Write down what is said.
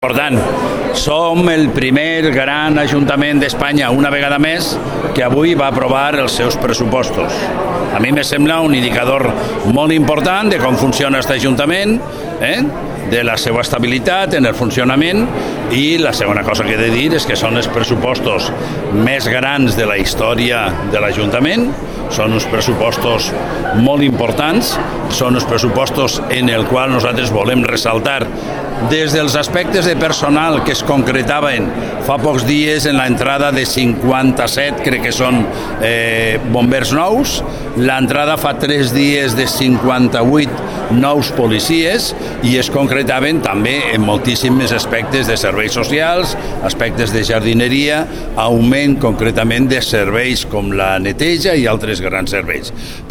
Per tant, som el primer gran ajuntament d'Espanya, una vegada més, que avui va aprovar els seus pressupostos. A mi me sembla un indicador molt important de com funciona aquest ajuntament, de la seva estabilitat en el funcionament, i la segona cosa que he de dir és que són els pressupostos més grans de la història de l'Ajuntament, són uns pressupostos molt importants, són uns pressupostos en el qual nosaltres volem ressaltar des dels aspectes de personal que es concretaven fa pocs dies en l'entrada de 57, crec que són bombers nous, l'entrada fa 3 dies de 58 nous policies, i es concretaven també en moltíssims aspectes de serveis socials, aspectes de jardineria, augment concretament de serveis com la neteja i altres grans serveis.